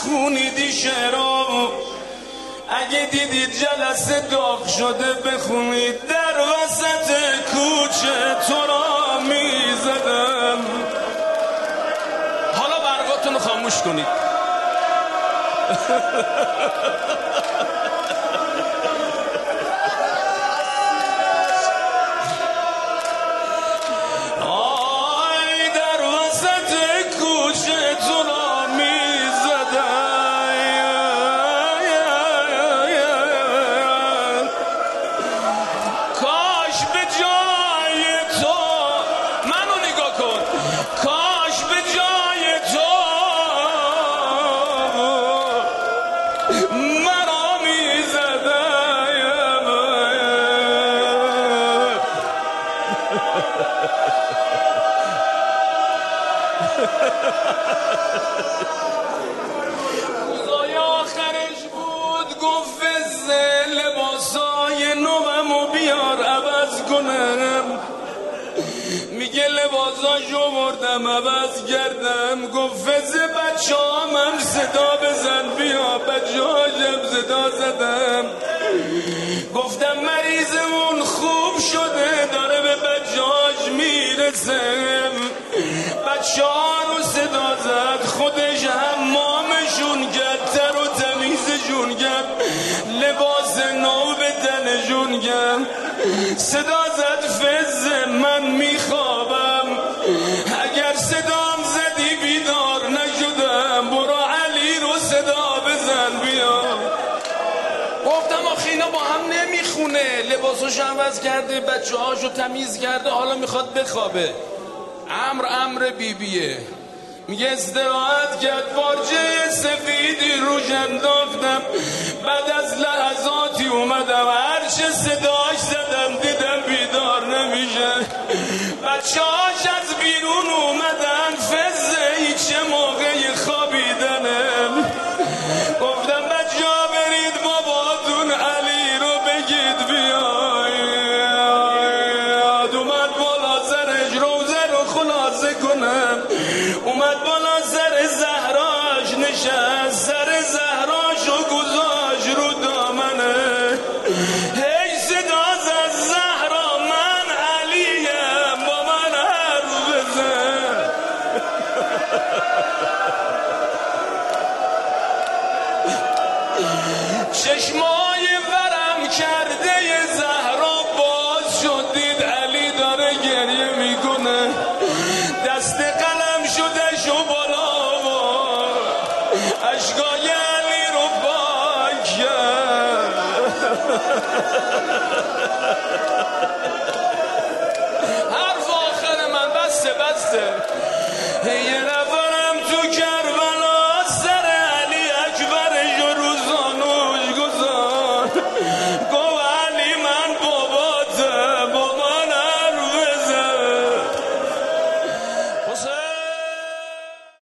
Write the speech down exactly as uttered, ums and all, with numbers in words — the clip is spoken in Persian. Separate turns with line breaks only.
نخونیدی شعرامو، اگه دیدید جلسه داغ شده بخونید. در وسط کوچه تو را میزدم. حالا برقاتون رو خاموش کنید. آی در وسط کوچه تو را میزدم. کاش به جای تو منو نگاه کن، کاش به جای تو مرا میزدم. روزای آخرش بود گفت فزه لباسای نومو بیار عوض کنم. میگه لباساشو بردم عوض کردم. گفت فزه بچه هم صدا بزن بیا. بچه هاشم صدا زدم. گفتم مریضمون خوب شده داره به بچه هاش میرسه. بچه ها رو صدا زد، خودش حمامشون کرد، تر و تمیزشون کرد، لباس نو به تنشون کرد. صدا زد فزه من میخوابم، اگر صدام زدی بیدار نشدم، برو علی رو صدا بزن بیا. گفتم آخه اینا با هم نمیخونه، لباساشو عوض کرده، بچه هاشو تمیز کرده، حالا میخواد بخوابه. امر امر بیبیه. میگه استراحت کرد، پارچه سفیدی روش انداختم. بعد از لحظاتی اومدم، هرچه صداش زدم دیدم بیدار نمیشه. بچه هاش از بیرون اومدن، فزه ای چه موقع خوابیدنه. گفتم بچه ها برید باباتون علی رو بگید بیاید. اومد بالا سرش روزه رو خلاصه کنم، اومد بالا سر زهراش نشست.